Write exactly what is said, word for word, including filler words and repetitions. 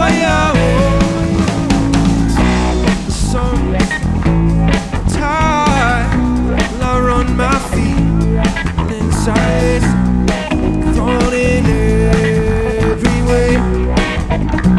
fire. The sun tide, well, I run my feet and inside, thrown in every way.